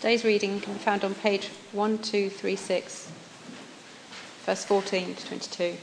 Today's reading can be found on page 1236, verse 14 to 22.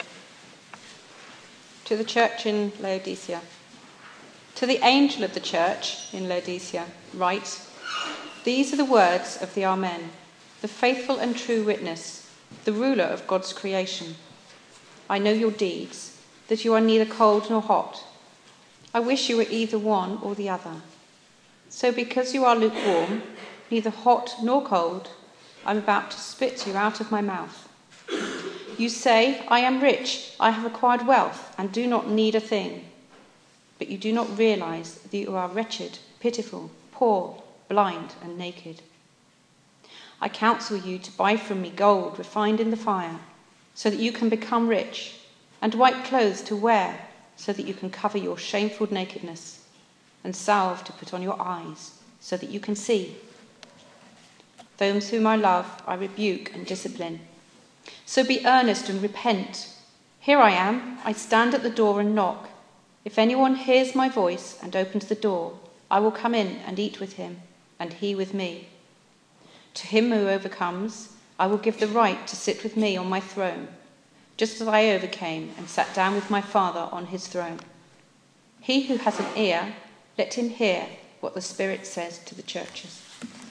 To the church in Laodicea. To the angel of the church in Laodicea, write, "These are the words of the Amen, the faithful and true witness, the ruler of God's creation. I know your deeds, that you are neither cold nor hot. I wish you were either one or the other. So because you are lukewarm, neither hot nor cold, I'm about to spit you out of my mouth. You say, 'I am rich, I have acquired wealth, and do not need a thing.' But you do not realize that you are wretched, pitiful, poor, blind, and naked. I counsel you to buy from me gold refined in the fire, so that you can become rich, and white clothes to wear, so that you can cover your shameful nakedness, and salve to put on your eyes, so that you can see. Those whom I love, I rebuke and discipline. So be earnest and repent. Here I am, I stand at the door and knock. If anyone hears my voice and opens the door, I will come in and eat with him, and he with me. To him who overcomes, I will give the right to sit with me on my throne, just as I overcame and sat down with my Father on his throne. He who has an ear, let him hear what the Spirit says to the churches."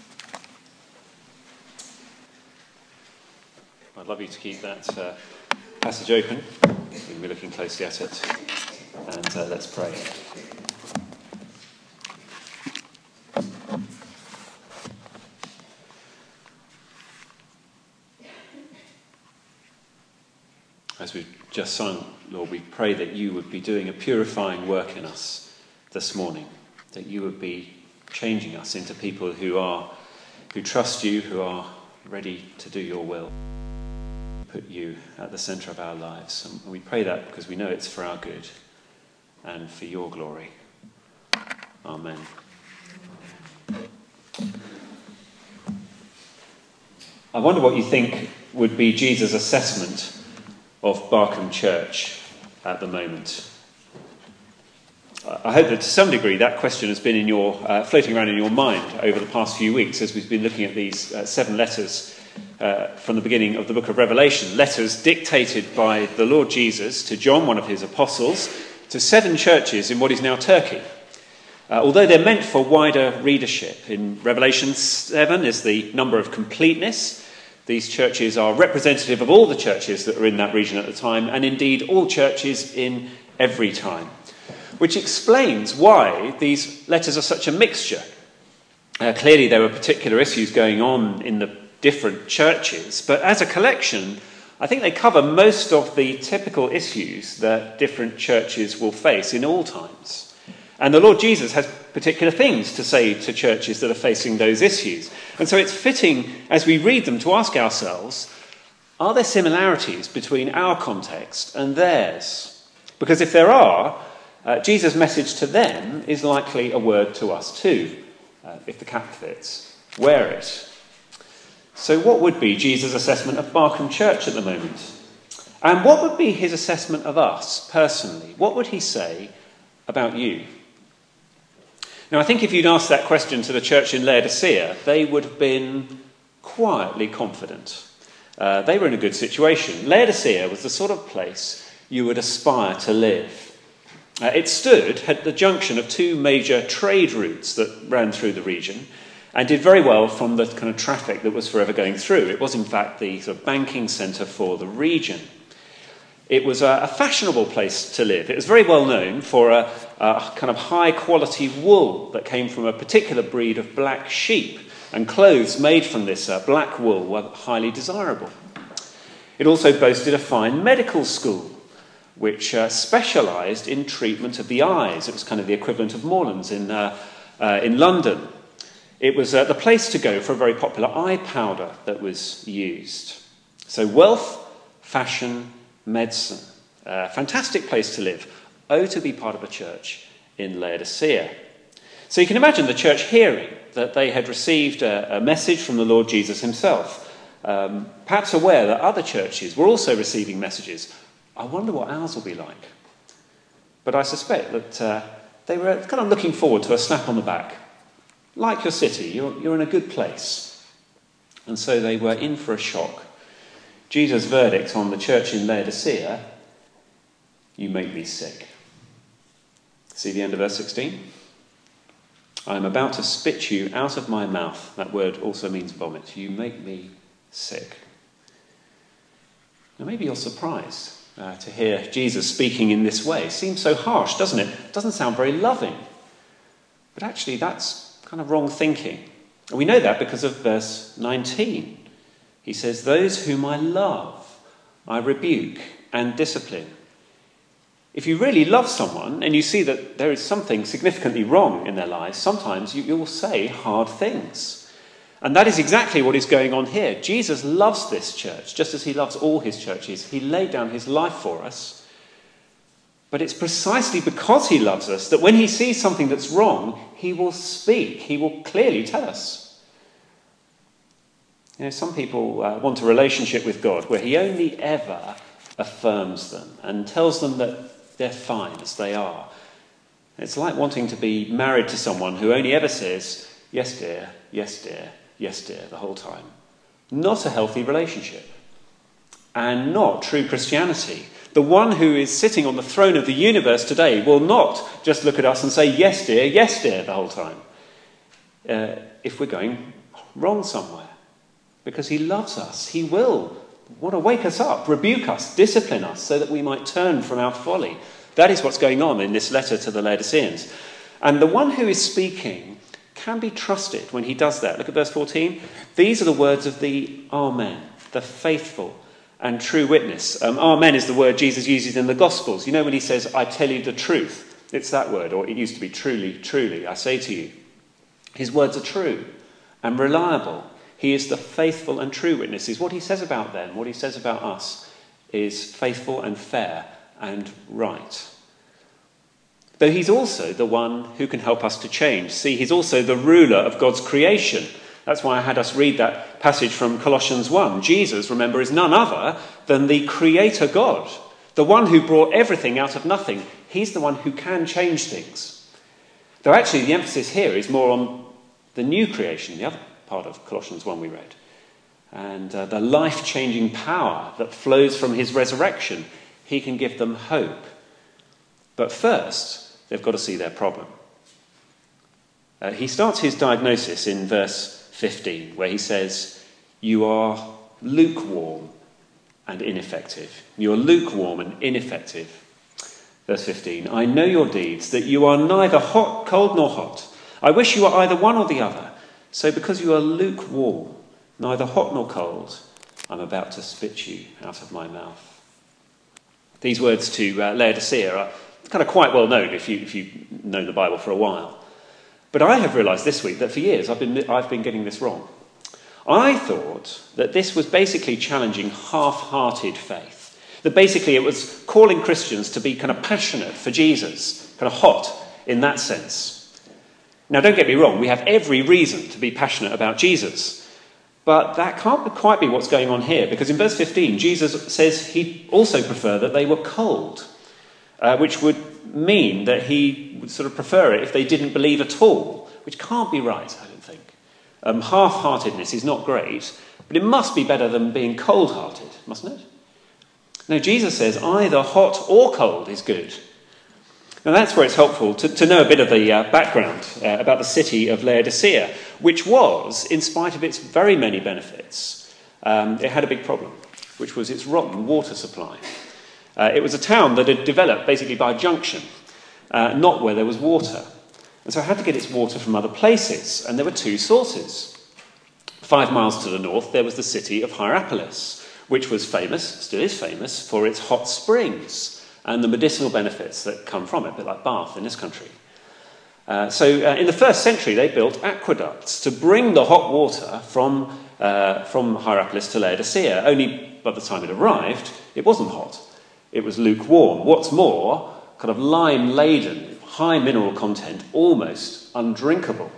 I'd love you to keep that passage open. We'll be looking closely at it. And let's pray. As we've just sung, Lord, we pray that you would be doing a purifying work in us this morning, that you would be changing us into people who trust you, who are ready to do your will. Put you at the centre of our lives. And we pray that because we know it's for our good and for your glory. Amen. I wonder what you think would be Jesus' assessment of Barkham Church at the moment. I hope that to some degree that question has been floating around in your mind over the past few weeks as we've been looking at these 7 letters from the beginning of the book of Revelation, letters dictated by the Lord Jesus to John, one of his apostles, to 7 churches in what is now Turkey. Although they're meant for wider readership, in Revelation 7 is the number of completeness. These churches are representative of all the churches that were in that region at the time, and indeed all churches in every time, which explains why these letters are such a mixture. Clearly there were particular issues going on in the different churches, but as a collection, I think they cover most of the typical issues that different churches will face in all times. And the Lord Jesus has particular things to say to churches that are facing those issues. And so it's fitting, as we read them, to ask ourselves, are there similarities between our context and theirs? Because if there are, Jesus' message to them is likely a word to us too. If the cap fits, wear it. So what would be Jesus' assessment of Barkham Church at the moment? And what would be his assessment of us personally? What would he say about you? Now, I think if you'd asked that question to the church in Laodicea, they would have been quietly confident. They were in a good situation. Laodicea was the sort of place you would aspire to live. It stood at the junction of 2 major trade routes that ran through the region and did very well from the kind of traffic that was forever going through. It was, in fact, the sort of banking centre for the region. It was a fashionable place to live. It was very well known for a kind of high-quality wool that came from a particular breed of black sheep, and clothes made from this black wool were highly desirable. It also boasted a fine medical school, which specialised in treatment of the eyes. It was kind of the equivalent of Moorlands in London. It was the place to go for a very popular eye powder that was used. So wealth, fashion, medicine. Fantastic place to live. Oh, to be part of a church in Laodicea. So you can imagine the church hearing that they had received a message from the Lord Jesus himself, perhaps aware that other churches were also receiving messages. I wonder what ours will be like. But I suspect that they were kind of looking forward to a slap on the back. Like your city, you're in a good place. And so they were in for a shock. Jesus' verdict on the church in Laodicea: you make me sick. See the end of verse 16? I am about to spit you out of my mouth. That word also means vomit. You make me sick. Now maybe you're surprised to hear Jesus speaking in this way. It seems so harsh, doesn't it? It doesn't sound very loving. But actually that's kind of wrong thinking. And we know that because of verse 19. He says, those whom I love, I rebuke and discipline. If you really love someone and you see that there is something significantly wrong in their lives, sometimes you will say hard things. And that is exactly what is going on here. Jesus loves this church, just as he loves all his churches. He laid down his life for us. But it's precisely because he loves us that when he sees something that's wrong, he will speak. He will clearly tell us. You know, some people want a relationship with God where he only ever affirms them and tells them that they're fine as they are. It's like wanting to be married to someone who only ever says, yes dear, yes dear, yes dear, the whole time. Not a healthy relationship. And not true Christianity. The one who is sitting on the throne of the universe today will not just look at us and say, yes dear, the whole time. If we're going wrong somewhere. Because he loves us. He will want to wake us up, rebuke us, discipline us, so that we might turn from our folly. That is what's going on in this letter to the Laodiceans. And the one who is speaking can be trusted when he does that. Look at verse 14. These are the words of the Amen, the faithful and true witness. Amen is the word Jesus uses in the Gospels. You know when he says, I tell you the truth. It's that word, or it used to be truly, truly, I say to you. His words are true and reliable. He is the faithful and true witnesses. What he says about them, what he says about us, is faithful and fair and right. Though he's also the one who can help us to change. See, he's also the ruler of God's creation. That's why I had us read that passage from Colossians 1. Jesus, remember, is none other than the creator God, the one who brought everything out of nothing. He's the one who can change things. Though actually the emphasis here is more on the new creation, the other part of Colossians 1 we read, and the life-changing power that flows from his resurrection. He can give them hope. But first, they've got to see their problem. He starts his diagnosis in verse 15, where he says, you are lukewarm and ineffective. You're lukewarm and ineffective. Verse 15, I know your deeds, that you are neither cold nor hot. I wish you were either one or the other. So because you are lukewarm, neither hot nor cold, I'm about to spit you out of my mouth. These words to Laodicea are kind of quite well known if you've known the Bible for a while. But I have realised this week that for years I've been getting this wrong. I thought that this was basically challenging half-hearted faith. That basically it was calling Christians to be kind of passionate for Jesus, kind of hot in that sense. Now, don't get me wrong, we have every reason to be passionate about Jesus. But that can't quite be what's going on here, because in verse 15, Jesus says he'd also prefer that they were cold, which would mean that he would sort of prefer it if they didn't believe at all, which can't be right, I don't think. Half-heartedness is not great, but it must be better than being cold-hearted, mustn't it? No, Jesus says either hot or cold is good. Now that's where it's helpful to know a bit of the background about the city of Laodicea, which was, in spite of its very many benefits, it had a big problem, which was its rotten water supply. It was a town that had developed basically by junction, not where there was water. And so it had to get its water from other places, and there were two sources. 5 miles to the north, there was the city of Hierapolis, which was famous, still is famous, for its hot springs and the medicinal benefits that come from it, a bit like Bath in this country. So in the first century, they built aqueducts to bring the hot water from Hierapolis to Laodicea. Only by the time it arrived, it wasn't hot. It was lukewarm. What's more, kind of lime-laden, high mineral content, almost undrinkable.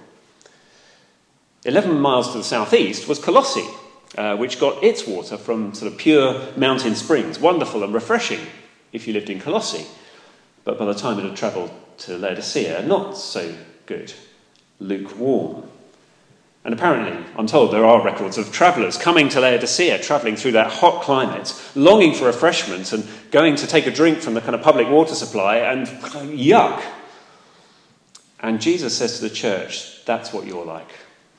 11 miles to the southeast was Colossae, which got its water from sort of pure mountain springs, wonderful and refreshing if you lived in Colossae. But by the time it had travelled to Laodicea, not so good, lukewarm. And apparently, I'm told, there are records of travellers coming to Laodicea, travelling through that hot climate, longing for refreshment and going to take a drink from the kind of public water supply, and yuck. And Jesus says to the church, that's what you're like.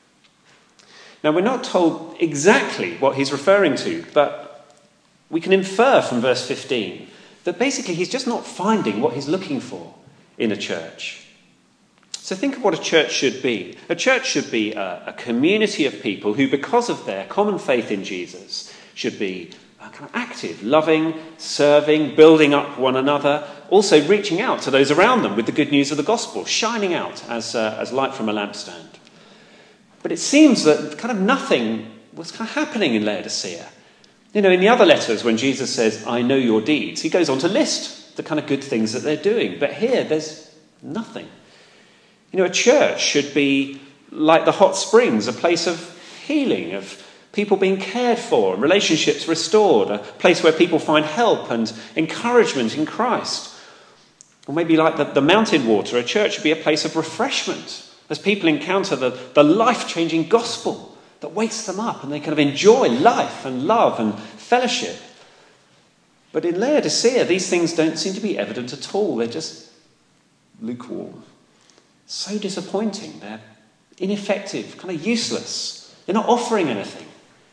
Now, we're not told exactly what he's referring to, but we can infer from verse 15 that basically he's just not finding what he's looking for in a church. So think of what a church should be. A church should be a community of people who, because of their common faith in Jesus, should be kind of active, loving, serving, building up one another, also reaching out to those around them with the good news of the gospel, shining out as light from a lampstand. But it seems that kind of nothing was kind of happening in Laodicea. In the other letters, when Jesus says, I know your deeds, he goes on to list the kind of good things that they're doing. But here, there's nothing. A church should be like the hot springs, a place of healing, of people being cared for, and relationships restored, a place where people find help and encouragement in Christ. Or maybe like the mountain water, a church should be a place of refreshment, as people encounter the life-changing gospel that wakes them up and they kind of enjoy life and love and fellowship. But in Laodicea, these things don't seem to be evident at all. They're just lukewarm. So disappointing. They're ineffective, kind of useless. They're not offering anything.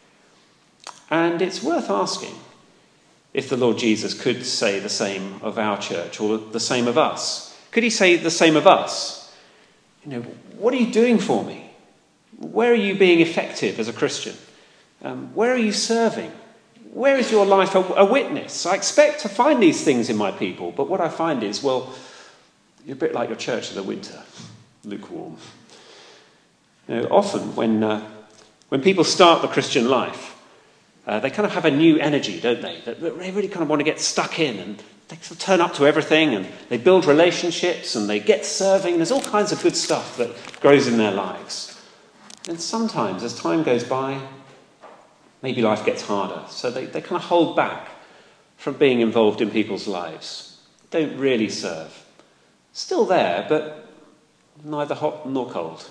And it's worth asking if the Lord Jesus could say the same of our church or the same of us. Could he say the same of us? What are you doing for me? Where are you being effective as a Christian? Where are you serving? Where is your life a witness? I expect to find these things in my people, but what I find is, well, you're a bit like your church in the winter, lukewarm. Often when people start the Christian life, they kind of have a new energy, don't they? That they really kind of want to get stuck in, and they sort of turn up to everything, and they build relationships, and they get serving. There's all kinds of good stuff that grows in their lives. And sometimes, as time goes by, maybe life gets harder. So they kind of hold back from being involved in people's lives. Don't really serve. Still there, but neither hot nor cold.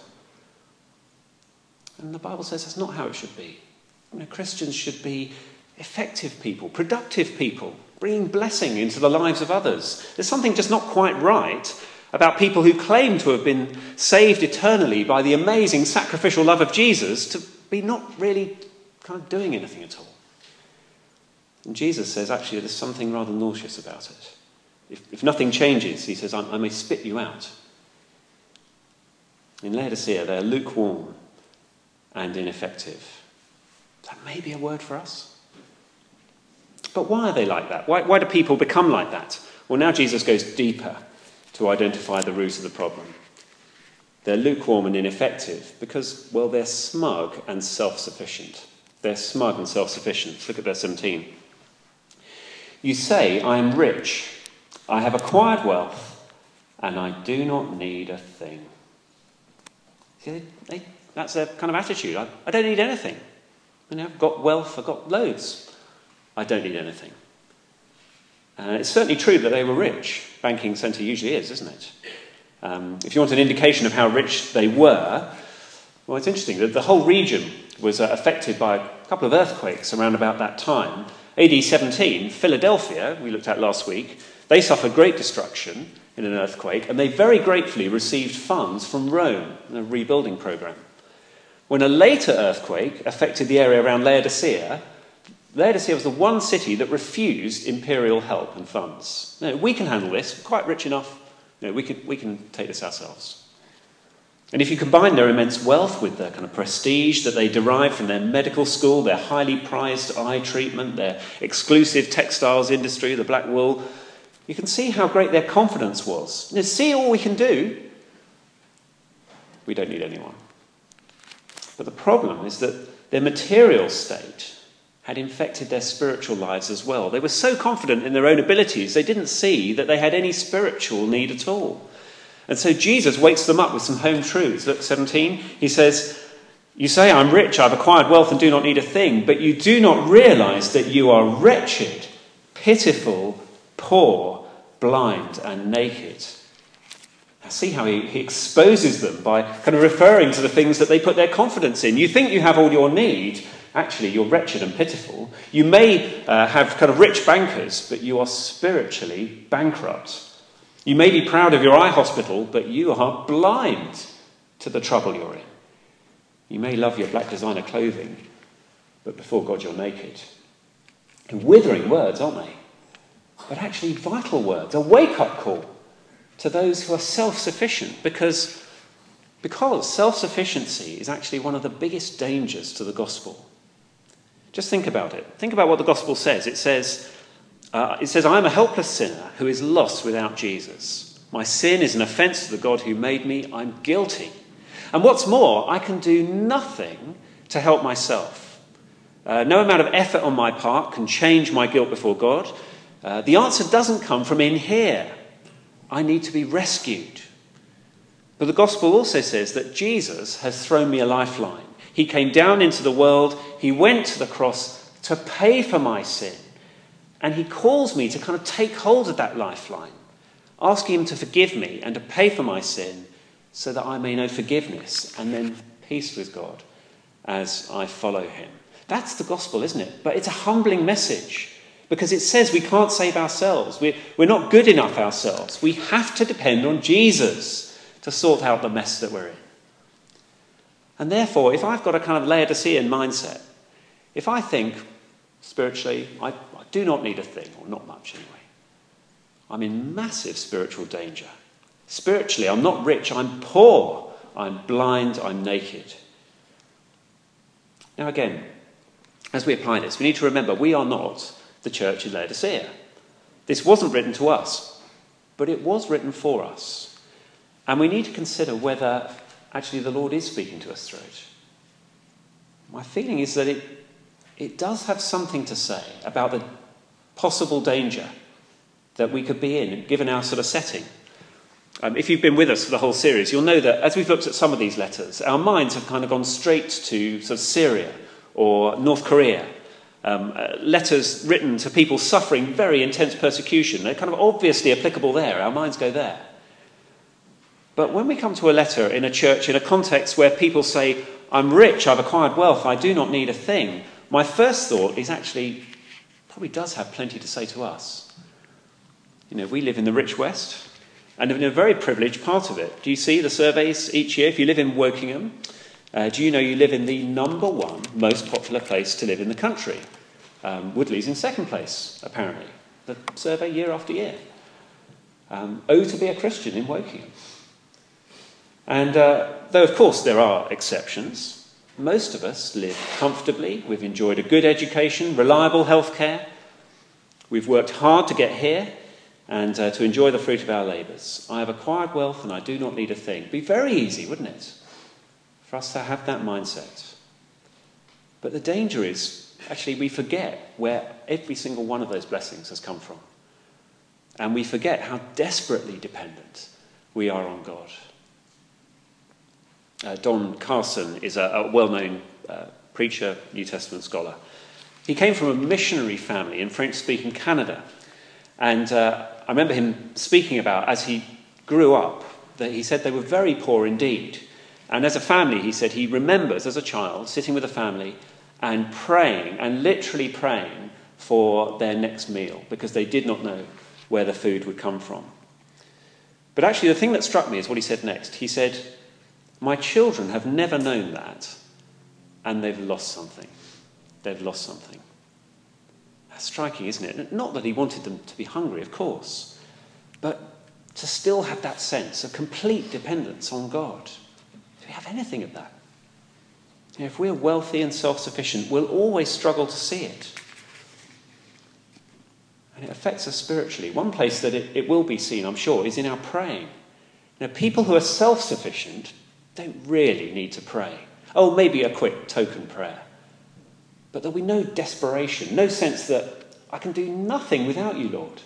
And the Bible says that's not how it should be. Christians should be effective people, productive people, bringing blessing into the lives of others. There's something just not quite right about people who claim to have been saved eternally by the amazing sacrificial love of Jesus to be not really kind of doing anything at all. And Jesus says, actually, there's something rather nauseous about it. If nothing changes, he says, I may spit you out. In Laodicea, they're lukewarm and ineffective. That may be a word for us. But why are they like that? Why do people become like that? Well, now Jesus goes deeper to identify the root of the problem. They're lukewarm and ineffective because, well, they're smug and self-sufficient. They're smug and self-sufficient. Look at verse 17. You say, I am rich, I have acquired wealth, and I do not need a thing. See, that's their kind of attitude. I don't need anything. I've got wealth, I've got loads. I don't need anything. It's certainly true that they were rich. Banking centre usually is, isn't it? If you want an indication of how rich they were, well, it's interesting that the whole region was affected by a couple of earthquakes around about that time. AD 17, Philadelphia, we looked at last week, they suffered great destruction in an earthquake, and they very gratefully received funds from Rome in a rebuilding programme. When a later earthquake affected the area around Laodicea, Laodicea was the one city that refused imperial help and funds. No, we can handle this. We're quite rich enough. No, we can take this ourselves. And if you combine their immense wealth with the kind of prestige that they derive from their medical school, their highly prized eye treatment, their exclusive textiles industry, the black wool, you can see how great their confidence was. See all we can do. We don't need anyone. But the problem is that their material state had infected their spiritual lives as well. They were so confident in their own abilities, they didn't see that they had any spiritual need at all. And so Jesus wakes them up with some home truths. Look, 17, he says, you say, I'm rich, I've acquired wealth and do not need a thing, but you do not realise that you are wretched, pitiful, poor, blind and naked. See how he exposes them by kind of referring to the things that they put their confidence in. You think you have all your need. Actually, you're wretched and pitiful. You may have kind of rich bankers, but you are spiritually bankrupt. You may be proud of your eye hospital, but you are blind to the trouble you're in. You may love your black designer clothing, but before God you're naked. And withering words, aren't they? But actually vital words, a wake-up call to those who are self-sufficient, because self-sufficiency is actually one of the biggest dangers to the gospel. Just think about it. Think about what the gospel says. It says, I am a helpless sinner who is lost without Jesus. My sin is an offence to the God who made me. I'm guilty. And what's more, I can do nothing to help myself. No amount of effort on my part can change my guilt before God. The answer doesn't come from in here. I need to be rescued. But the gospel also says that Jesus has thrown me a lifeline. He came down into the world. He went to the cross to pay for my sin. And he calls me to kind of take hold of that lifeline, asking him to forgive me and to pay for my sin so that I may know forgiveness and then peace with God as I follow him. That's the gospel, isn't it? But it's a humbling message because it says we can't save ourselves. We're not good enough ourselves. We have to depend on Jesus to sort out the mess that we're in. And therefore, if I've got a kind of Laodicean mindset, if I think spiritually, I do not need a thing, or not much anyway, I'm in massive spiritual danger. Spiritually, I'm not rich, I'm poor, I'm blind, I'm naked. Now again, as we apply this, we need to remember we are not the church in Laodicea. This wasn't written to us, but it was written for us. And we need to consider whether actually the Lord is speaking to us through it. My feeling is that it does have something to say about the possible danger that we could be in, given our sort of setting. If you've been with us for the whole series, you'll know that as we've looked at some of these letters, our minds have kind of gone straight to sort of Syria or North Korea. Letters written to people suffering very intense persecution. They're kind of obviously applicable there. Our minds go there. But when we come to a letter in a church, in a context where people say, I'm rich, I've acquired wealth, I do not need a thing, my first thought is actually, probably does have plenty to say to us. You know, we live in the rich West, and in a very privileged part of it. Do you see the surveys each year? If you live in Wokingham, do you know you live in the number one most popular place to live in the country? Woodley's in second place, apparently. The survey year after year. To be a Christian in Wokingham. And though, of course, there are exceptions, most of us live comfortably. We've enjoyed a good education, reliable healthcare. We've worked hard to get here and to enjoy the fruit of our labours. I have acquired wealth and I do not need a thing. It'd be very easy, wouldn't it, for us to have that mindset. But the danger is, actually, we forget where every single one of those blessings has come from. And we forget how desperately dependent we are on God. Don Carson is a well-known preacher, New Testament scholar. He came from a missionary family in French-speaking Canada. And I remember him speaking about, as he grew up, that he said they were very poor indeed. And as a family, he said he remembers as a child sitting with a family and praying, and literally praying for their next meal, because they did not know where the food would come from. But actually, the thing that struck me is what he said next. He said, my children have never known that, and they've lost something. They've lost something. That's striking, isn't it? Not that he wanted them to be hungry, of course, but to still have that sense of complete dependence on God. Do we have anything of that? You know, if we're wealthy and self-sufficient, we'll always struggle to see it. And it affects us spiritually. One place that it will be seen, I'm sure, is in our praying. You know, people who are self-sufficient don't really need to pray. Oh, maybe a quick token prayer. But there'll be no desperation, no sense that I can do nothing without you, Lord.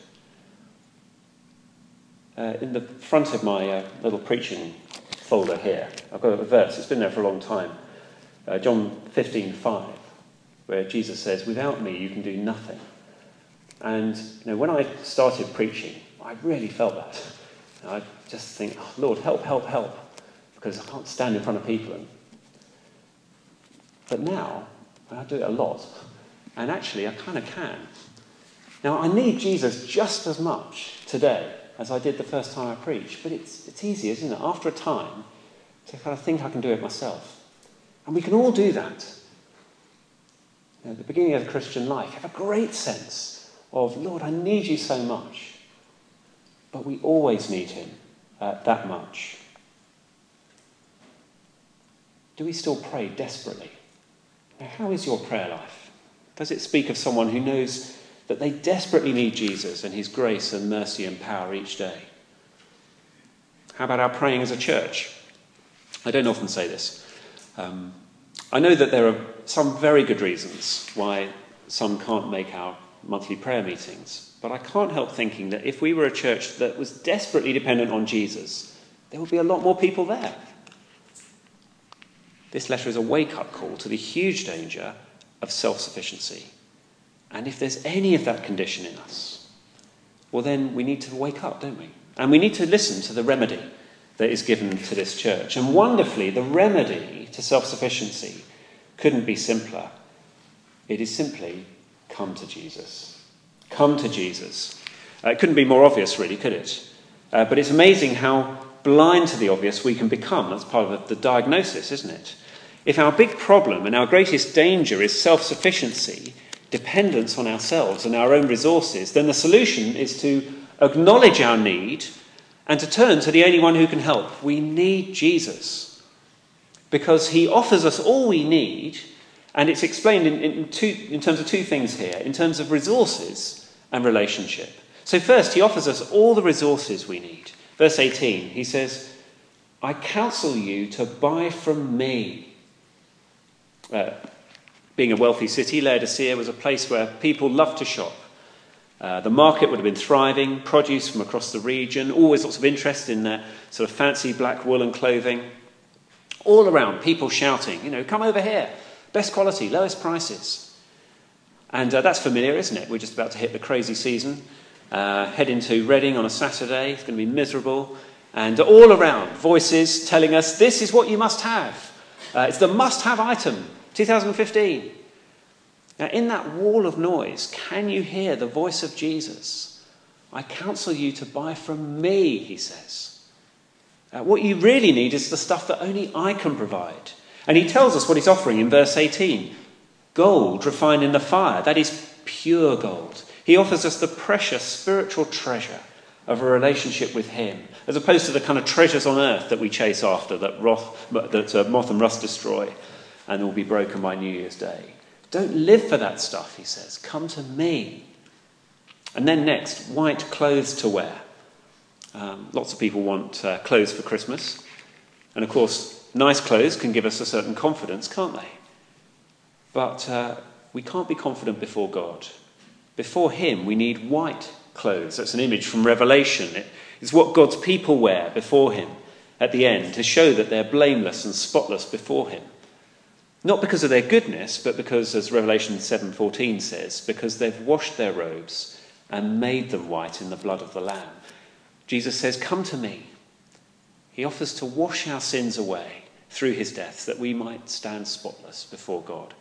In the front of my little preaching folder here, I've got a verse. It's been there for a long time. John 15:5, where Jesus says, without me you can do nothing. And you know, when I started preaching, I really felt that. And I just think, oh, Lord, help, help, help, because I can't stand in front of people. But now, I do it a lot, and actually I kind of can. Now, I need Jesus just as much today as I did the first time I preached, but it's easy, isn't it, after a time, to kind of think I can do it myself. And we can all do that. At the beginning of the Christian life, have a great sense of, Lord, I need you so much. But we always need him that much. Do we still pray desperately? Now, how is your prayer life? Does it speak of someone who knows that they desperately need Jesus and his grace and mercy and power each day? How about our praying as a church? I don't often say this. I know that there are some very good reasons why some can't make our monthly prayer meetings, but I can't help thinking that if we were a church that was desperately dependent on Jesus, there would be a lot more people there. This letter is a wake-up call to the huge danger of self-sufficiency. And if there's any of that condition in us, well then we need to wake up, don't we? And we need to listen to the remedy that is given to this church. And wonderfully, the remedy to self-sufficiency couldn't be simpler. It is simply, come to Jesus. Come to Jesus. It couldn't be more obvious, really, could it? But it's amazing how blind to the obvious we can become. That's part of the diagnosis, isn't it? If our big problem and our greatest danger is self-sufficiency, dependence on ourselves and our own resources, then the solution is to acknowledge our need and to turn to the only one who can help. We need Jesus because he offers us all we need, and it's explained in terms of two things here, in terms of resources and relationship. So first, he offers us all the resources we need. Verse 18, he says, I counsel you to buy from me. Being a wealthy city, Laodicea was a place where people loved to shop. The market would have been thriving, produce from across the region, always lots of interest in their sort of fancy black woolen clothing. All around, people shouting, come over here, best quality, lowest prices. And that's familiar, isn't it? We're just about to hit the crazy season. Head into Reading on a Saturday, it's going to be miserable. And all around, voices telling us, this is what you must have. It's the must-have item, 2015. Now, in that wall of noise, can you hear the voice of Jesus? I counsel you to buy from me, he says. What you really need is the stuff that only I can provide. And he tells us what he's offering in verse 18. Gold refined in the fire, that is pure gold. He offers us the precious spiritual treasure of a relationship with him, as opposed to the kind of treasures on earth that we chase after, that moth and rust destroy and will be broken by New Year's Day. Don't live for that stuff, he says. Come to me. And then next, white clothes to wear. Lots of people want clothes for Christmas. And of course, nice clothes can give us a certain confidence, can't they? But we can't be confident before God. Before him, we need white clothes. That's an image from Revelation. It's what God's people wear before him at the end to show that they're blameless and spotless before him. Not because of their goodness, but because, as Revelation 7:14 says, because they've washed their robes and made them white in the blood of the Lamb. Jesus says, come to me. He offers to wash our sins away through his death, that we might stand spotless before God.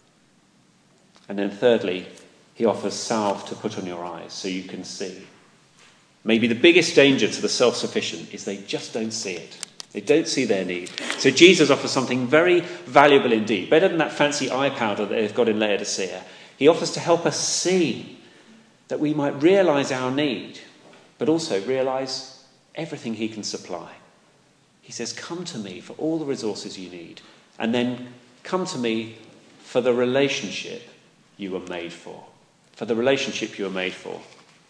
And then thirdly, he offers salve to put on your eyes so you can see. Maybe the biggest danger to the self-sufficient is they just don't see it. They don't see their need. So Jesus offers something very valuable indeed, better than that fancy eye powder that they've got in Laodicea. He offers to help us see, that we might realise our need, but also realise everything he can supply. He says, come to me for all the resources you need, and then come to me for the relationship you were made for. For the relationship you were made for.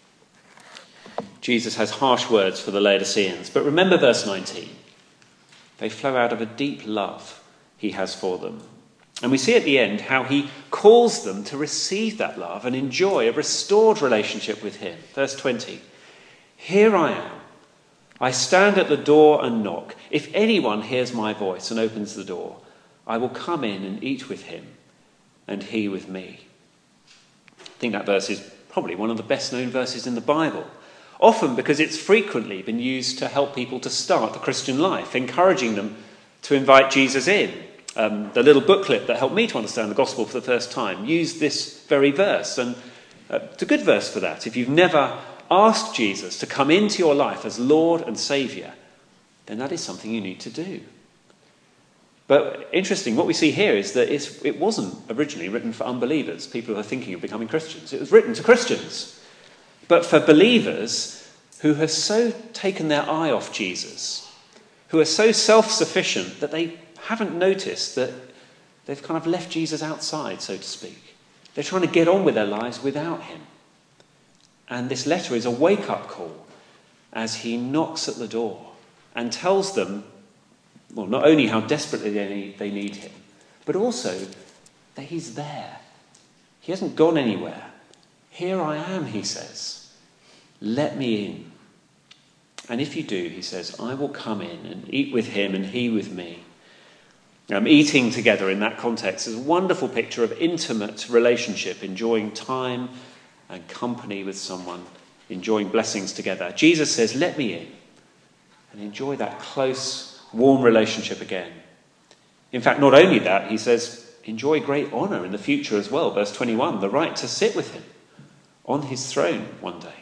Jesus has harsh words for the Laodiceans, but remember verse 19. They flow out of a deep love he has for them. And we see at the end how he calls them to receive that love and enjoy a restored relationship with him. Verse 20. Here I am. I stand at the door and knock. If anyone hears my voice and opens the door, I will come in and eat with him and he with me. I think that verse is probably one of the best known verses in the Bible. Often because it's frequently been used to help people to start the Christian life, encouraging them to invite Jesus in. The little booklet that helped me to understand the gospel for the first time used this very verse, and it's a good verse for that. If you've never asked Jesus to come into your life as Lord and Saviour, then that is something you need to do. But interesting, what we see here is that it wasn't originally written for unbelievers, people who are thinking of becoming Christians. It was written to Christians. But for believers who have so taken their eye off Jesus, who are so self-sufficient that they haven't noticed that they've kind of left Jesus outside, so to speak. They're trying to get on with their lives without him. And this letter is a wake-up call as he knocks at the door and tells them, well, not only how desperately they need him, but also that he's there. He hasn't gone anywhere. Here I am, he says. Let me in. And if you do, he says, I will come in and eat with him and he with me. Eating together in that context is a wonderful picture of intimate relationship, enjoying time and company with someone, enjoying blessings together. Jesus says, let me in and enjoy that close, warm relationship again. In fact, not only that, he says, enjoy great honour in the future as well. Verse 21, the right to sit with him on his throne one day.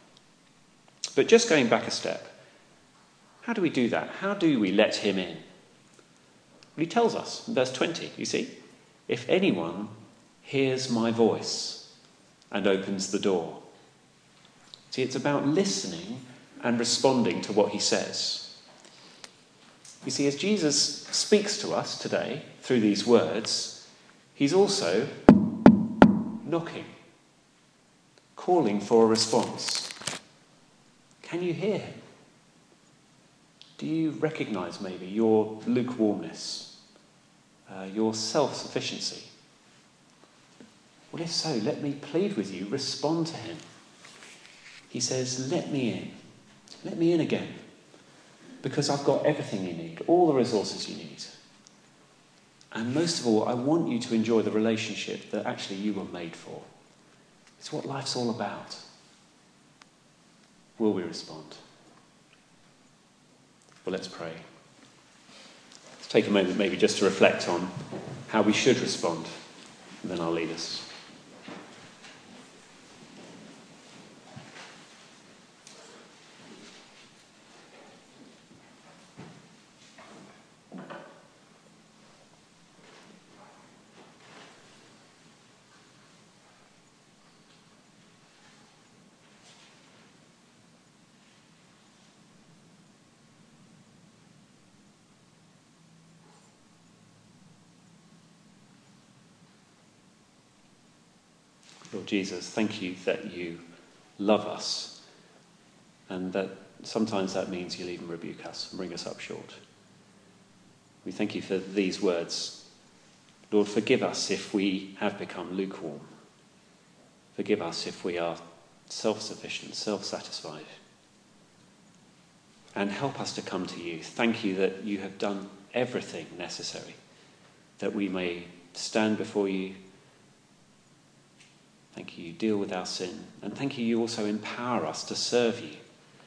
But just going back a step, how do we do that? How do we let him in? Well, he tells us in verse 20, you see, if anyone hears my voice and opens the door. See, it's about listening and responding to what he says. You see, as Jesus speaks to us today through these words, he's also knocking, calling for a response. Can you hear him? Do you recognise maybe your lukewarmness, your self-sufficiency? Well, if so, let me plead with you, respond to him. He says, let me in. Let me in again. Because I've got everything you need, all the resources you need. And most of all, I want you to enjoy the relationship that actually you were made for. It's what life's all about. Will we respond? Well, let's pray. Let's take a moment maybe just to reflect on how we should respond, and then I'll lead us. Lord Jesus, thank you that you love us and that sometimes that means you'll even rebuke us and bring us up short. We thank you for these words. Lord, forgive us if we have become lukewarm. Forgive us if we are self-sufficient, self-satisfied. And help us to come to you. Thank you that you have done everything necessary that we may stand before you. Thank you, you deal with our sin. And thank you, you also empower us to serve you.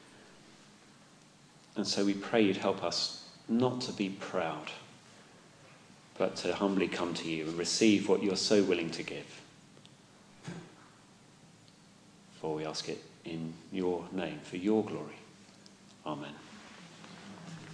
And so we pray you'd help us not to be proud, but to humbly come to you and receive what you're so willing to give. For we ask it in your name, for your glory. Amen.